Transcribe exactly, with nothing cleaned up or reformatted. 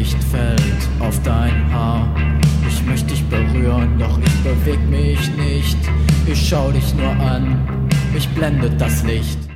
Licht fällt auf dein Haar. Ich möchte dich berühren, doch ich beweg mich nicht. Ich schau dich nur an, mich blendet das Licht.